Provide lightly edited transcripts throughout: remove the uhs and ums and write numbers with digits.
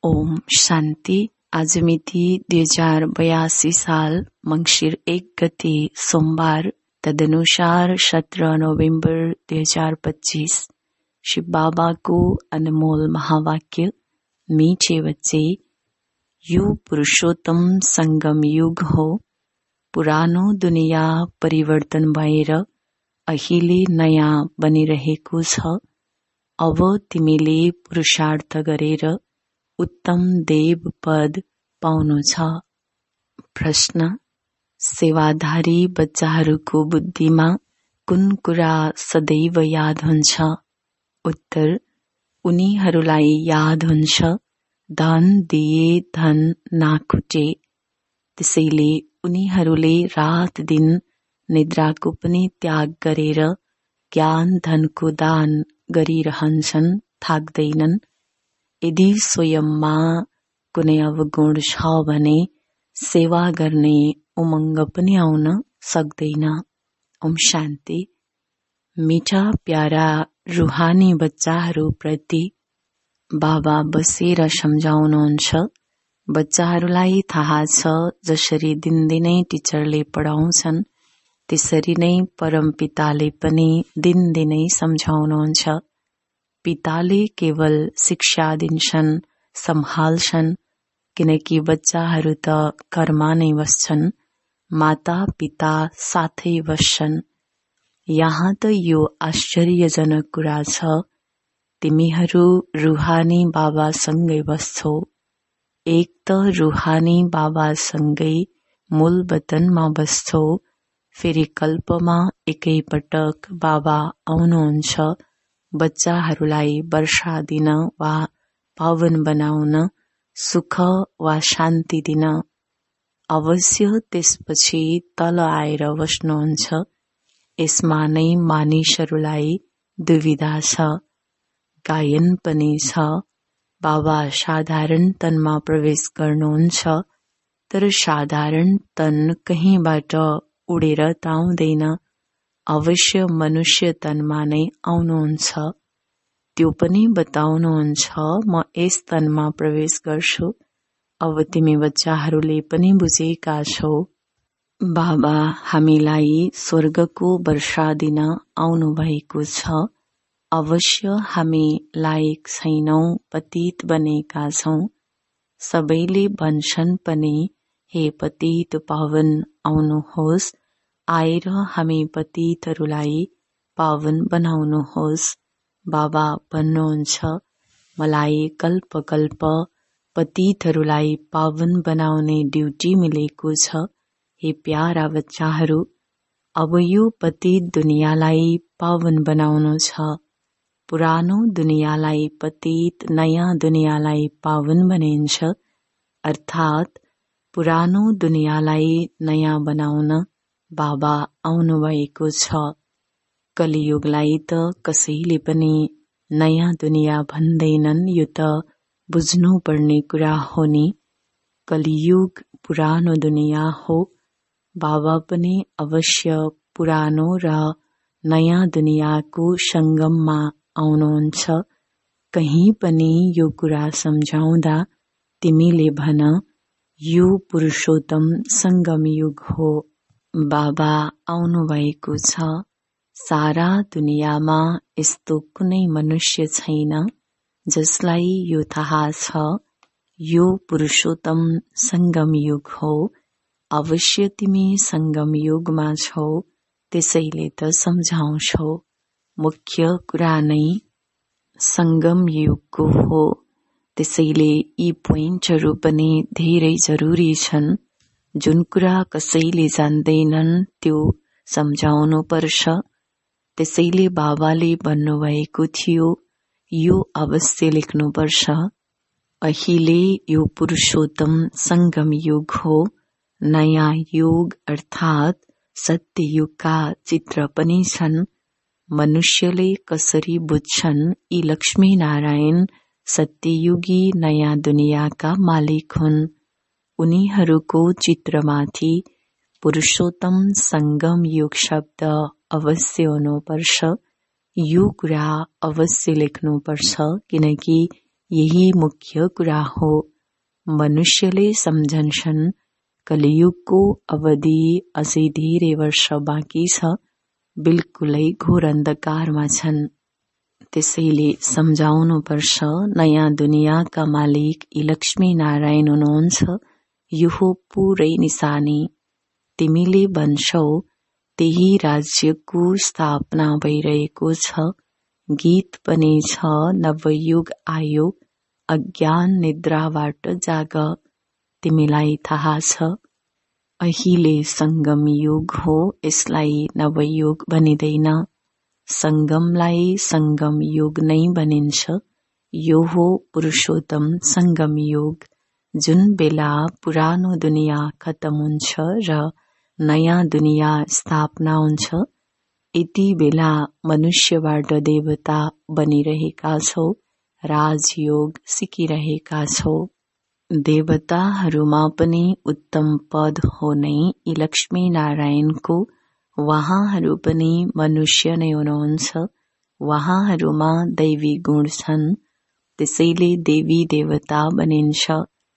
ओम शान्ति। आज मिति 2082 साल मंगशिर 1 गते सोमबार, तदनुसार 17 नोभेम्बर 2025। शिव बाबा को अनमोल महावाक्य। मीठे बच्चे, यो पुरुषोत्तम संगम युग हो। पुरानो दुनिया परिवर्तन भएर अहिले नयाँ बनिरहेको छ। अब तिमीले पुरुषार्थ गरेर उत्तम देव पद पाउनु छ। प्रश्न: सेवाधारी बच्चाहरूको बुद्धिमा कुन कुरा सदैव याद हुन्छ? उत्तर: उनीहरूलाई याद हुन्छ धन दिए धन नाखुटे। त्यसैले उनीहरूले रात दिन निद्राको पनि त्याग गरेर ज्ञान धनको दान गरिरहन्छन्, थाक्दैनन्। यदि स्वयंमा कुनै अवगुण छ भने सेवा गर्ने उमङ्ग पनि आउन सक्दैन। ओम शान्ति। मीठा प्यारा रुहानी बच्चाहरू प्रति बाबा बसेर सम्झाउनुहुन्छ। बच्चाहरूलाई थाहा छ जसरी दिनदिनै टिचरले पढाउँछन् त्यसरी नै परमपिताले पनि दिनदिनै सम्झाउनुहुन्छ। पिताले केवल शिक्षा दिन्छन्, सम्हाल्छन्, किनकि बच्चाहरू त घरमा नै बस्छन्, माता पिता साथै बस्छन्। यहाँ त यो आश्चर्यजनक कुरा छ, तिमीहरू रुहानी बाबासँगै बस्छौ। एक त रुहानी बाबासँगै मूल वतनमा बस्छौ, फेरि कल्पमा एकै पटक बाबा आउनुहुन्छ बच्चाहरूलाई वर्षा दिन वा पावन बनाउन, सुख वा शान्ति दिन। अवश्य त्यसपछि तल आएर बस्नुहुन्छ। यसमा नै मानिसहरूलाई दुविधा छ। गायन पनि छ, बाबा साधारण तनमा प्रवेश गर्नुहुन्छ, तर साधारण तन कहीँबाट उडेर त आउँदैन, अवश्य मनुष्य तनमा नै आउनुहुन्छ। त्यो पनि बताउनुहुन्छ, म यस तनमा प्रवेश गर्छु। अब तिमी बच्चाहरूले पनि बुझेका छौ, बाबा हामीलाई स्वर्गको वर्षा दिन आउनु भएको छ। अवश्य हामी लायक छैनौं, पतित बनेका छौं। सबैले भन्छन् पनि, हे पतित पावन आउनुहोस्, आएर हामी पतितहरूलाई पावन बनाउनुहोस्। बाबा भन्नुहुन्छ, मलाई कल्प कल्प पतितहरूलाई पावन बनाउने ड्युटी मिलेको छ। हे प्यारा बच्चाहरू, अब यो पतित दुनियाँलाई पावन बनाउनु छ। पुरानो दुनियाँलाई पतित, नयाँ दुनियाँलाई पावन बनिन्छ। अर्थात् पुरानो दुनियाँलाई नयाँ बनाउन बाबा आउनुभएको छ। कलियुगलाई त कसैले पनि नयाँ दुनियाँ भन्दैनन्, यो त बुझ्नुपर्ने कुरा हो नि। कलियुग पुरानो दुनियाँ हो। बाबा पनि अवश्य पुरानो र नयाँ दुनियाँको सङ्गममा आउनुहुन्छ। कहीँ पनि यो कुरा सम्झाउँदा तिमीले भन, यो पुरुषोत्तम सङ्गम युग हो। बाबा आउनुभएको छ। सारा दुनियाँमा यस्तो कुनै मनुष्य छैन जसलाई यो थाहा छ, यो पुरुषोत्तम सङ्गम युग हो। अवश्य तिमी सङ्गम युगमा छौ, त्यसैले त सम्झाउँछौ। मुख्य कुरा नै सङ्गम युगको हो। त्यसैले यी पोइन्टहरू पनि धेरै जरुरी छन्। जुन कुरा कसैले जान्दैनन् त्यो सम्झाउनु पर्छ। त्यसैले बाबाले भन्नुभएको थियो, यो अवश्य लेख्नुपर्छ। अहिले यो पुरुषोत्तम सङ्गम युग हो। नयाँ युग अर्थात् सत्य युगका चित्र पनि छन्। मनुष्यले कसरी बुझ्छन् यी लक्ष्मी नारायण सत्ययुगी नयाँ दुनियाँका मालिक हुन्। उनीहरूको चित्रमाथि पुरुषोत्तम सङ्गम युग शब्द अवश्य हुनुपर्छ। यो कुरा अवश्य लेख्नुपर्छ, किनकि यही मुख्य कुरा हो। मनुष्यले सम्झन्छन् कलियुगको अवधि अझै धेरै वर्ष बाँकी छ, बिल्कुलै घोर अन्धकारमा छन्। त्यसैले सम्झाउनुपर्छ, नयाँ दुनियाँका मालिक यी लक्ष्मी नारायण हुनुहुन्छ। यो हो पुरै निशानी। तिमीले भन्छौ त्यही राज्यको स्थापना भइरहेको छ। गीत पनि छ, नवयुग आयो, अज्ञान निद्राबाट जाग। तिमीलाई थाहा छ अहिले संगम युग हो, यसलाई नवयुग भनिँदैन। संगमलाई संगम युग नै भनिन्छ। यो हो पुरुषोत्तम संगम युग। जुन बेला पुरानो दुनियाँ खत्तम हुन्छ र नयाँ दुनियाँ स्थापना हुन्छ, यति बेला मनुष्यबाट देवता बनिरहेका छौ, राजयोग सिकिरहेका छौ। देवताहरूमा पनि उत्तम पद हो नै यी लक्ष्मी नारायणको। वहाँहरू पनि मनुष्य नै हुनुहुन्छ। वहाँहरूमा दैवी गुण छन्, त्यसैले देवी देवता बनिन्छ।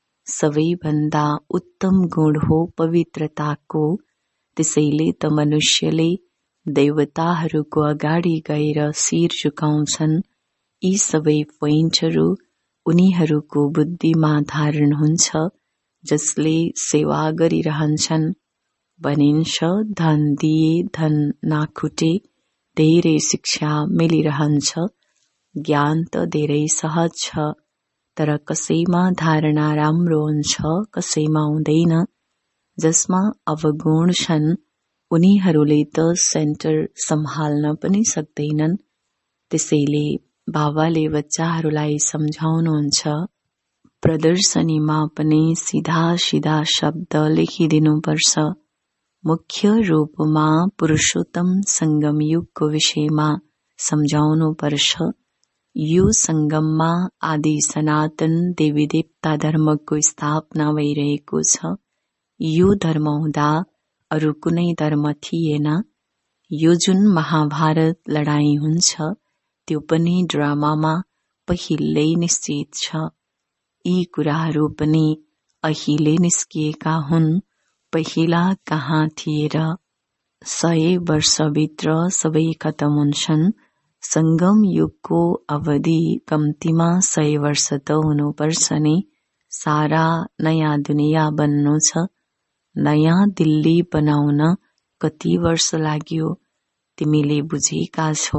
सबैभन्दा उत्तम गुण हो पवित्रताको। त्यसैले त मनुष्यले देवताहरूको अगाडि गएर शिर झुकाउँछन्। यी सबै पोइन्टहरू उनीहरूको बुद्धिमा धारण हुन्छ, जसले सेवा गरिरहन्छन्। भनिन्छ धन दिए धन नाखुटे, धेरै शिक्षा मिलिरहन्छ। ज्ञान त धेरै सहज छ, तर कसैमा धारणा राम्रो हुन्छ, कसैमा हुँदैन। जसमा अवगुण छन् उनीहरूले त सेन्टर सम्हाल्न पनि सक्दैनन्। त्यसैले बाबाले बच्चाहरूलाई सम्झाउनुहुन्छ, प्रदर्शनीमा पनि सिधा सिधा शब्द लेखिदिनुपर्छ। मुख्य रूपमा पुरुषोत्तम संगम युगको विषयमा सम्झाउनुपर्छ। यो संगममा आदि सनातन देवी देवता धर्मको स्थापना भइरहेको छ। यो धर्म हुँदा अरू कुनै धर्म थिएन। यो जुन महाभारत लडाईँ हुन्छ, त्यो पनि ड्रामामा पहिल्यै निश्चित छ। यी कुराहरू पनि अहिले निस्किएका हुन्, पहिला कहाँ थिए र। 100 वर्षभित्र सबै खतम हुन्छन्। संगम युगको अवधि कम्तीमा 100 वर्ष त हुनुपर्छ नि। सारा नयाँ दुनियाँ बन्नु छ। नयाँ दिल्ली बनाउन कति वर्ष लाग्यो तिमीले बुझेका छौ।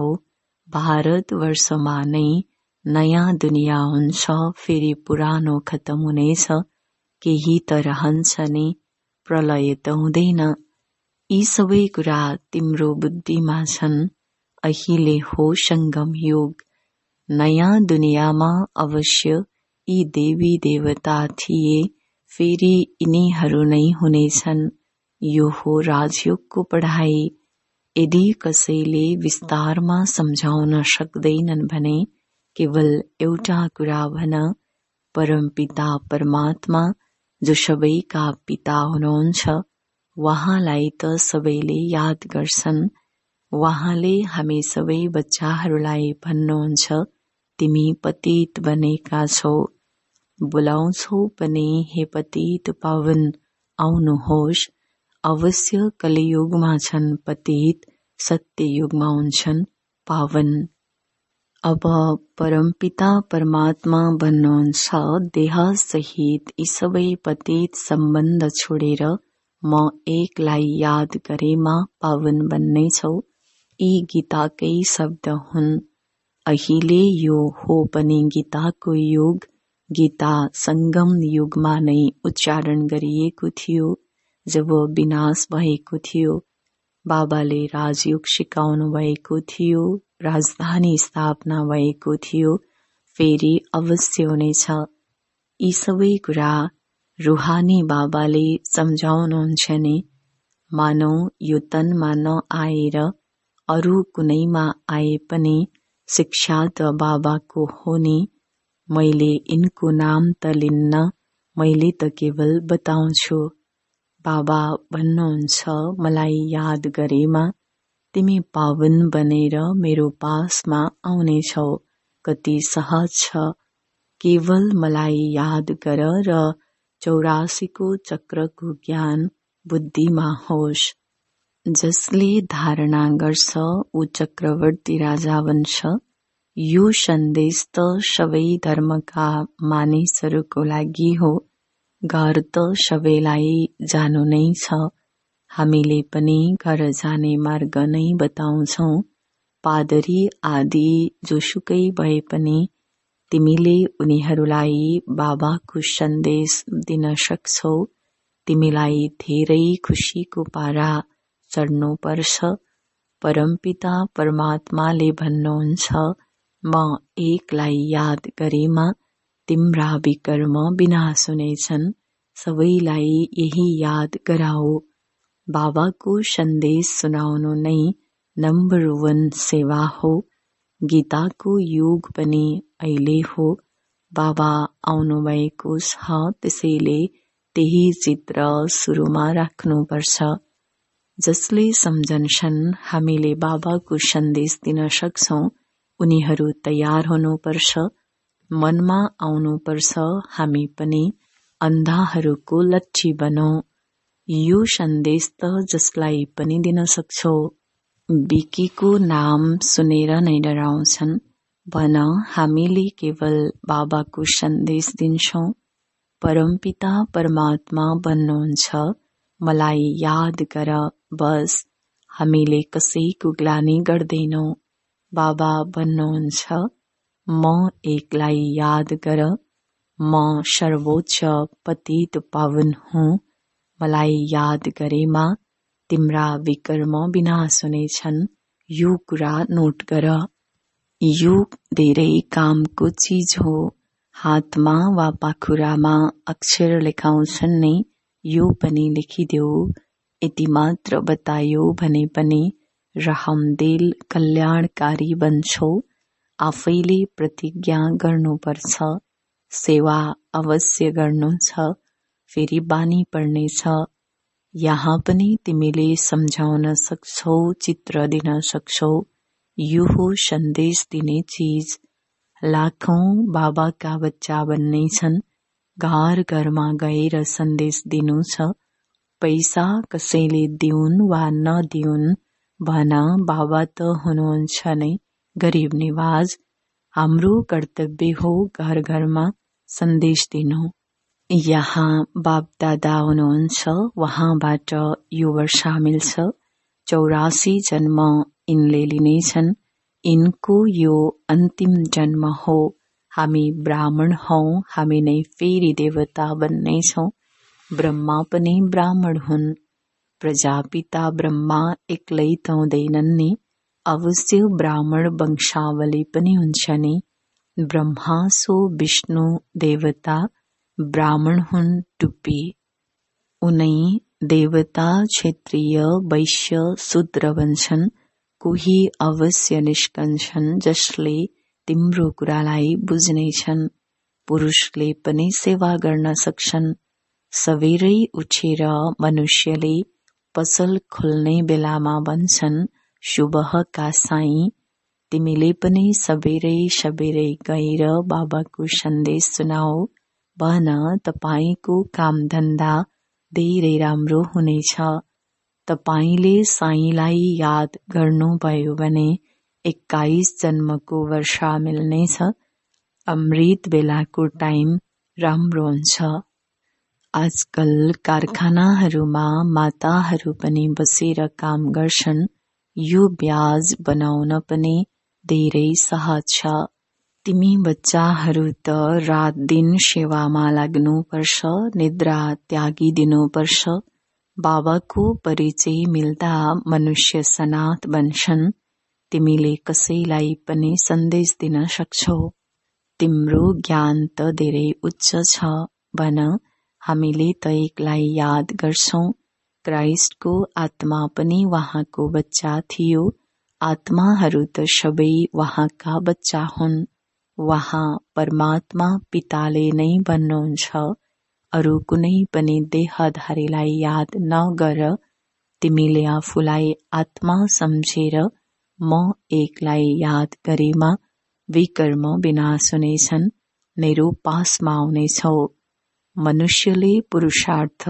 भारतवर्षमा नै नयाँ दुनियाँ हुन्छ, फेरि पुरानो खतम हुनेछ। केही त रहन्छ नि, प्रलय त हुँदैन। यी सबै कुरा तिम्रो बुद्धिमा छन्। अहिले हो संगम युग। नयाँ दुनियाँमा अवश्य यी देवी देवता थिए, फेरि यिनीहरू नै हुनेछन्। यो हो राजयोगको पढाइ। यदि कसैले विस्तारमा सम्झाउन सक्दैनन् भने केवल एउटा कुरा भन, परमपिता परमात्मा जो सबैका पिता हुनुहुन्छ, वहाँलाई त सबैले याद गर्छन्। वहाँले हामी सबै बच्चाहरूलाई भन्नुहुन्छ, तिमी पतित बनेका छौ। बोलाउँछौ पनि, हे पतित पावन आउनुहोस्। अवश्य कलियुगमा छन् पतित, सत्ययुगमा हुन्छन् पावन। अब परमपिता परमात्मा भन्नुहुन्छ, देह सहित यी सबै पतित सम्बन्ध छोडेर म एकलाई याद गरेमा पावन बन्नेछौ। यी गीताकै शब्द हुन्। अहिले यो हो पनि गीताको युग। गीता संगम युगमा नै उच्चारण गरिएको थियो, जब विनाश भएको थियो। बाबाले राजयोग सिकाउनु भएको थियो, राजधानी स्थापना भएको थियो, फेरि अवश्य हुनेछ। यी सबै कुरा रूहानी बाबाले सम्झाउनुहुन्छ नि। मानौ यो तनमा नआएर अरू कुनैमा आए पनि शिक्षा त बाबाको हो नि। मैले यिनको नाम त लिन्न, मैले त केवल बताउँछु। बाबा भन्नुहुन्छ, मलाई याद गरेमा तिमी पावन बनेर मेरो पासमा आउनेछौ। कति सहज छ। केवल मलाई याद गर र 84 को चक्रको ज्ञान बुद्धिमा होस्। जसले धारणा गर्छ ऊ चक्रवर्ती राजा बन्छ। यो सन्देश त सबै धर्मका मानिसहरूको लागि हो। घर त सबैलाई जानु नै छ। हामीले पनि घर जाने मार्ग नै बताउँछौ। पादरी आदि जोसुकै भए पनि तिमीले उनीहरूलाई बाबाको सन्देश दिन सक्छौ। तिमीलाई धेरै खुसीको पारा चढ्नुपर्छ। परमपिता परमात्माले भन्नुहुन्छ, म एकलाई याद गरेमा तिम्रा विकर्म विनाश हुनेछन्। सबैलाई यही याद गराओ। बाबाको सन्देश सुनाउनु नै नम्बर 1 सेवा हो। गीताको युग पनि अहिले हो। बाबा आउनुभएको छ, त्यसैले त्यही चित्र सुरुमा राख्नुपर्छ। जसले सम्झन्छन् हामीले बाबाको सन्देश दिन सक्छौ, उनीहरू तयार हुनुपर्छ। मनमा आउनुपर्छ, हामी पनि अन्धाहरूको लट्ठी बनौं। यो सन्देश त जसलाई पनि दिन सक्छौ। बिकीको नाम सुनेर नै डराउँछन्। भन, हामीले केवल बाबाको सन्देश दिन्छौं। परमपिता परमात्मा भन्नुहुन्छ, मलाई याद गर बस। हामीले कसैको ग्लानि गर्दैनौ। बाबा भन्नुहुन्छ, म एकलाई याद गर। म सर्वोच्च पतित पावन हुँ। मलाई याद गरेमा तिम्रा विकर्म विनाश हुनेछन्। यो कुरा नोट गर। यो धेरै कामको चीज हो। हातमा वा पाखुरामा अक्षर लेखाउँछन् नै, यो पनि लेखिदेऊ। यति मात्र बतायो भने पनि रहमदिल कल्याणकारी बन्छौ। आफैले प्रतिज्ञा गर्नुपर्छ। सेवा अवश्य गर्नु छ, फेरि बानी पर्नेछ। यहाँ पनि तिमीले सम्झाउन सक्छौ, चित्र दिन सक्छौ। यो हो सन्देश दिने चीज। लाखौं बाबाका बच्चा बन्ने छन्। घर घरमा गएर सन्देश दिनु छ। पैसा कसैले दिउन् वा नदिउन्, भन, बाबा त हुनुहुन्छ नै गरिब निवाज। हाम्रो कर्तव्य हो घर घरमा सन्देश दिनु। यहाँ बाप दादा हुनुहुन्छ, वहाँबाट यो वर्ष मिल्छ। 84 जन्म यिनले लिनेछन्। यिनको यो अन्तिम जन्म हो। हामी ब्राह्मण हौं। हामी नै फेरि देवता बन्नेछौं। ब्रह्मा पनि ब्राह्मण हुन्। प्रजापिता ब्रह्मा एक्लै त हुँदैनन् नि, अवश्य ब्राह्मण वंशावली पनि हुन्छ नि। ब्रह्मा सो विष्णु देवता, ब्राह्मण हुन् टुप्पी। उनै देवता क्षत्रिय वैश्य शूद्र बन्छन्। कोही अवश्य निस्कन्छन् जसले तिम्रो कुरालाई बुझ्नेछन्। पुरुषले पनि सेवा गर्न सक्छन्। सबेरै उठेर मनुष्यले पसल खोल्ने बेलामा भन्छन्, सुबहका साई। तिमीले पनि सबेरै सबेरै गएर बाबाको सन्देश सुनाऊ। भन, तपाईको काम धन्दा धेरै राम्रो हुनेछ। तपाईले साईलाई याद गर्नुभयो भने 21 जन्मको वर्षा मिल्नेछ। अमृत बेलाको टाइम राम्रो हुन्छ। आजकल कारखानाहरूमा माताहरू पनि बसेर काम गर्छन्। यो ब्याज बनाउन पनि धेरै सहज छ। तिमी बच्चाहरू त रात दिन सेवामा लाग्नुपर्छ, निद्रा त्यागिदिनुपर्छ। बाबाको परिचय मिल्दा मनुष्य सनाथ बन्छन्। तिमीले कसैलाई पनि सन्देश दिन सक्छौ। तिम्रो ज्ञान त धेरै उच्च छ। भन, हामीले त एकलाई याद गर्छौं। क्राइस्टको आत्मा पनि वहाँको बच्चा थियो। आत्माहरू त सबै वहाँका बच्चा हुन्। वहाँ परमात्मा पिताले नै भन्नुहुन्छ, अरू कुनै पनि देहधारीलाई याद नगर। तिमीले आफूलाई आत्मा सम्झेर म एकलाई याद गरेमा विकर्म विनाश हुनेछन्। नेरो पासमा आउनेछौ। मनुष्यले पुरुषार्थ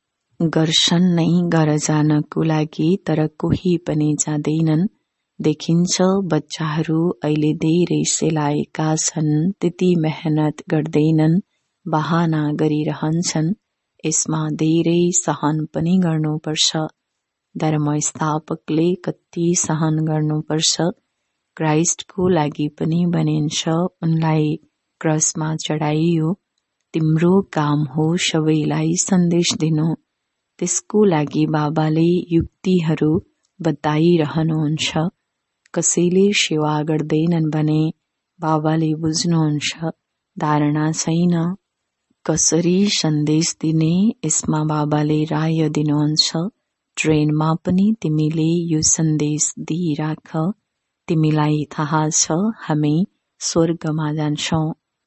गर्छन् नै घर जानको लागि, तर कोही पनि जाँदैनन्। देखिन्छ बच्चाहरू अहिले धेरै सेलाएका छन्, त्यति मेहनत गर्दैनन्, बहाना गरिरहन्छन्। यसमा धेरै सहन पनि गर्नुपर्छ। धर्मस्थापकले कति सहन गर्नुपर्छ। क्राइस्टको लागि पनि भनिन्छ, उनलाई क्रसमा चढाइयो। तिम्रो काम हो सबैलाई सन्देश दिनु। त्यसको लागि बाबाले युक्तिहरू बताइरहनुहुन्छ। कसैले सेवा गर्दैनन् भने बाबाले बुझ्नुहुन्छ धारणा छैन कसरी सन्देश दिने। यसमा बाबाले राय दिनुहुन्छ, ट्रेनमा पनि तिमीले यो सन्देश दिइराख। तिमीलाई थाहा छ हामी स्वर्गमा जान्छौँ,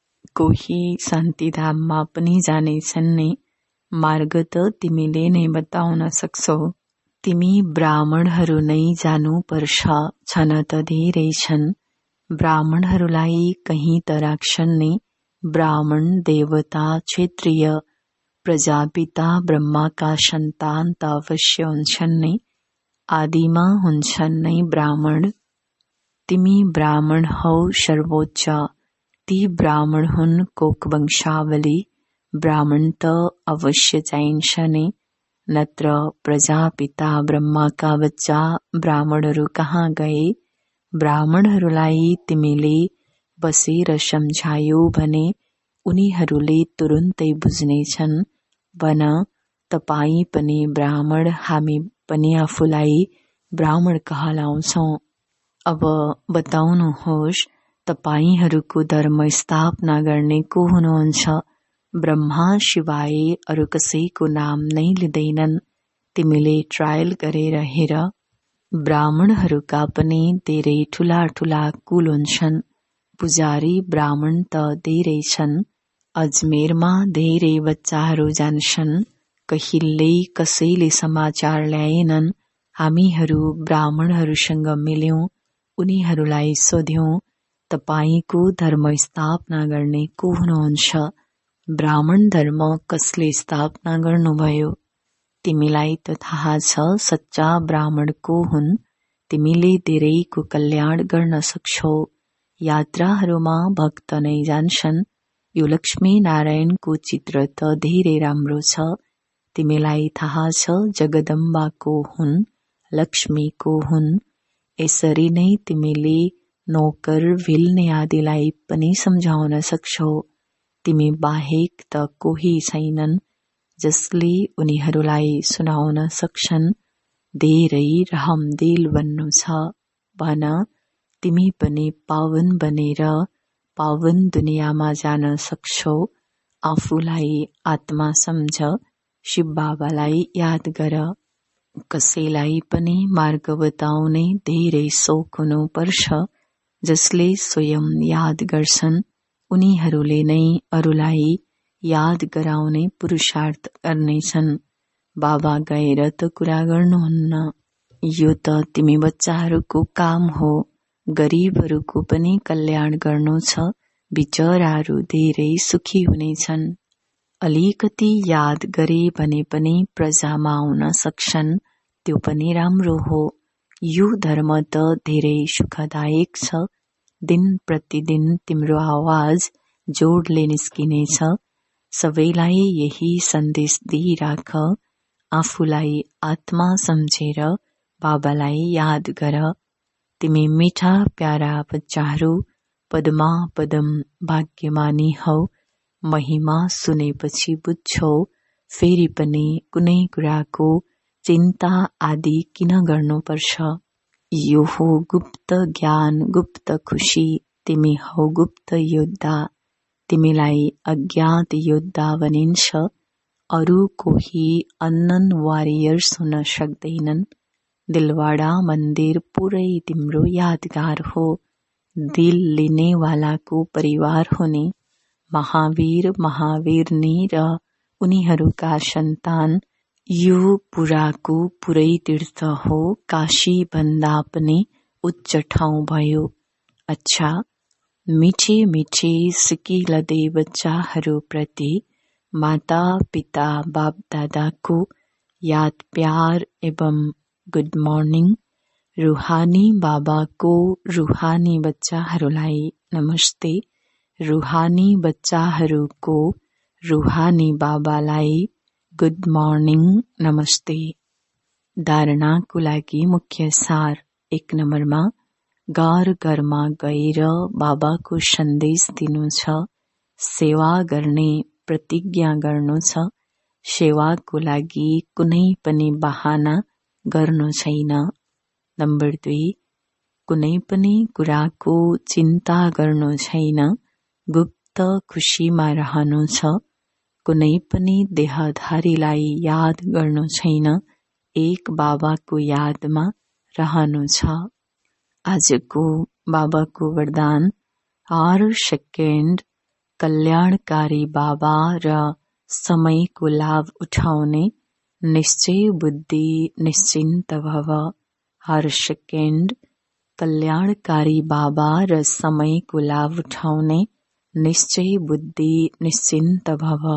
कोही शान्तिधाममा पनि जानेछन् नि। मार्ग त तिमीले नै बताउन सक्छौ। तिमी ब्राह्मणहरू नै जानुपर्छ, छन त धेरै छन्। ब्राह्मणहरूलाई कहीँ त राख्छन् नि। ब्राह्मण देवता क्षत्रिय प्रजापिता ब्रह्माका सन्तान त अवश्य हुन्छन् नै। आदिमा हुन्छन् नै ब्राह्मण। तिमी ब्राह्मण हौ सर्वोच्च। ती ब्राह्मण हुन् कोक वंशावली। ब्राह्मण त अवश्य चाहिन्छ नै, नत्र प्रजापिता ब्रह्माका बच्चा ब्राह्मणहरू कहाँ गए। ब्राह्मणहरूलाई तिमीले बसेर सम्झायो भने उनीहरूले तुरुन्तै बुझ्नेछन्। भन, तपाईँ पनि ब्राह्मण, हामी पनि आफूलाई ब्राह्मण कहलाउँछौँ। अब बताउनुहोस्, तपाईँहरूको धर्म स्थापना गर्ने को हुनुहुन्छ? ब्रह्मा सिवाय अरू कसैको नाम नै लिँदैनन्। तिमीले ट्रायल गरेर हेर। ब्राह्मणहरूका पनि धेरै ठुला ठुला कुल हुन्छन्। पुजारी ब्राह्मण त धेरै छन्। अजमेरमा धेरै बच्चाहरू जान्छन्। कहिल्यै कसैले समाचार ल्याएनन्। हामीहरू ब्राह्मणहरूसँग मिल्यौं। उनीहरूलाई सोध्यौं, तपाईको धर्म स्थापना गर्ने को हुनुहुन्छ? ब्राह्मण धर्म कसले स्थापना गर्नुभयो? तिमीलाई त थाहा छ सच्चा ब्राह्मण को हुन्। तिमीले धेरैको कल्याण गर्न सक्छौ। यात्राहरूमा भक्त नै जान्छन्। यो लक्ष्मी नारायणको चित्र त धेरै राम्रो छ। तिमीलाई थाहा छ जगदम्बा को हुन्, लक्ष्मी को हुन्। यसरी नै तिमीले नोकर भिल्ने आदिलाई पनि सम्झाउन सक्छौ। तिमी बाहेक त कोही छैनन् जसले उनीहरूलाई सुनाउन सक्छन्। धेरै रहमदिल बन्नु छ। भन, तिमी पनि पावन बनेर पावन दुनियाँमा जान सक्छौ। आफूलाई आत्मा सम्झ, शिव बाबालाई याद गर। कसैलाई पनि मार्ग बताउने धेरै सोख हुनुपर्छ। जसले स्वयं याद गर्छन् उनीहरूले नै अरूलाई याद गराउने पुरुषार्थ गर्नेछन्। बाबा गएर त कुरा गर्नुहुन्न। यो त तिमी बच्चाहरूको काम हो। गरिबहरूको पनि कल्याण गर्नु छ। बिचराहरू धेरै सुखी हुनेछन्। अलिकति याद गरे भने पनि प्रजामा आउन सक्छन्। त्यो पनि राम्रो हो। यो धर्म त धेरै सुखदायक छ। दिन प्रतिदिन तिम्रो आवाज जोडले निस्किनेछ। सबैलाई यही सन्देश दिइराख। आफूलाई आत्मा सम्झेर बाबालाई याद गर। तिमी मिठा प्यारा बच्चाहरू पदमा पदम भाग्यमानी हौ। महिमा सुनेपछि बुझ्छौ फेरि पनि कुनै कुराको चिन्ता आदि किन गर्नुपर्छ। यो हो गुप्त ज्ञान, गुप्त खुशी। तिमी हौ गुप्त योद्धा। तिमीलाई अज्ञात योद्धा भनिन्छ। अरू कोही अननोन वारियर्स हुन सक्दैनन्। दिलवाडा मन्दिर पुरै तिम्रो यादगार हो। दिल लिनेवालाको परिवार हुने। महावीर महावीरनी र उनीहरूका सन्तान यो पुराको पुरै तीर्थ हो। काशी भन्दा पनि उच्च ठाउँ भयो। अच्छा, मिठे मिठे सिकिला दे बच्चाहरूप्रति माता पिता बाप दादाको याद प्यार एवं गुड मर्निङ। रूहानी बाबाको रूहानी बच्चाहरूलाई नमस्ते। रूहानी बच्चाहरूको रूहानी बाबालाई गुड मर्निङ नमस्ते। धारणाको लागि मुख्य सार 1 नम्बरमा घर घरमा गएर बाबाको सन्देश दिनु छ। सेवा गर्ने प्रतिज्ञा गर्नु छ। सेवाको लागि कुनै पनि बहाना गर्नु छैन। नम्बर 2 कुनै पनि कुराको चिन्ता गर्नु छैन। गुप्त खुशीमा रहनु छ। कुनै पनि देहधारीलाई याद गर्नु छैन। एक बाबाको यादमा रहनु छ। आजको बाबाको वरदान हर सेकेन्ड कल्याणकारी बाबा र समयको लाभ उठाउने निश्चय बुद्धि निश्चिन्त भव। हर सेकेन्ड कल्याणकारी बाबा र समयको लाभ उठाउने निश्चय बुद्धि निश्चिन्त भव।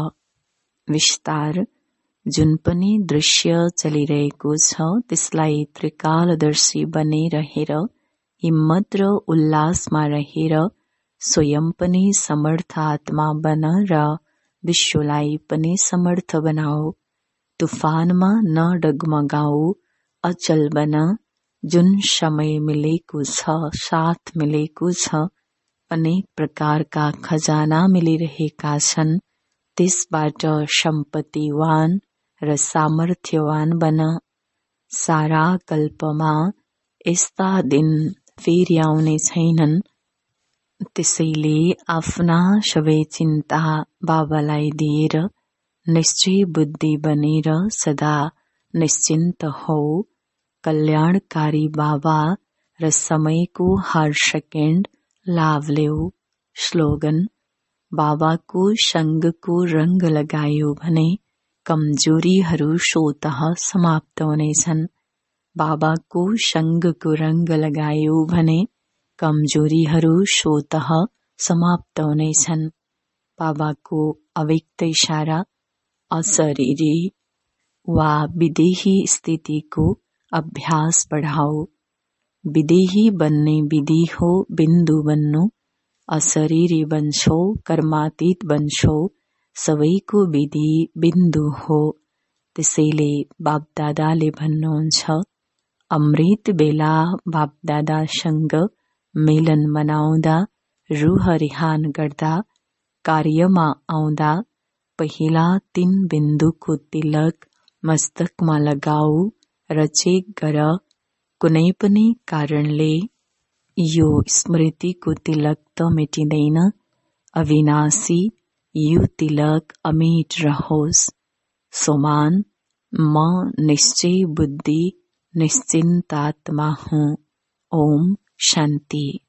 विस्तार जुन पनि दृश्य चलिरहेको छ त्यसलाई त्रिकालदर्शी बनेरहेर हिम्मत र उल्लासमा रहेर स्वयं पनि समर्थ आत्मा बन र विश्वलाई पनि समर्थ बनाऊ। तुफानमा नडगमगाऊ, अचल बन। जुन समय मिलेको छ, साथ मिलेको छ, अनेक प्रकारका खजाना मिलिरहेका छन्। त्यसबाट सम्पत्तिवान र सामर्थ्यवान बन। सारा कल्पमा यस्ता दिन फेरि आउने छैनन्। त्यसैले आफ्ना सबै चिन्ता बाबालाई दिएर निश्चय बुद्धि बनेर सदा निश्चिन्त हौ। कल्याणकारी बाबा र समयको हर सेकेन्ड लाभ ल्याऊ। स्लोगन बाबाको सङ्गको रंग लगायो भने कमजोरीहरू स्वतः समाप्त हुनेछन्। बाबाको सङ्गको रंग लगायो भने कमजोरीहरू स्वतः समाप्त हुनेछन्। बाबाको अव्यक्त इशारा अशरीरी वा विदेही स्थितिको अभ्यास बढाऊ। विदेही बन्ने विधि हो बिन्दु बन्नु। अशरीरी बन्छौ, कर्मातीत बन्छौ, सबैको विधि बिन्दु हो। त्यसैले बापदादाले भन्नुहुन्छ अमृत बेला बापदादासँग मिलन मनाउँदा, रूह रिहान गर्दा, कार्यमा आउँदा पहिला 3 बिन्दुको तिलक मस्तकमा लगाऊ र चेक गर। कुनै पनि कारणले यो स्मृतिको तिलक त मेटिँदैन। अविनाशी यो तिलक अमिट रहोस्। सोमान म निश्चय बुद्धि निश्चिन्त आत्मा हूँ। ओम शान्ति।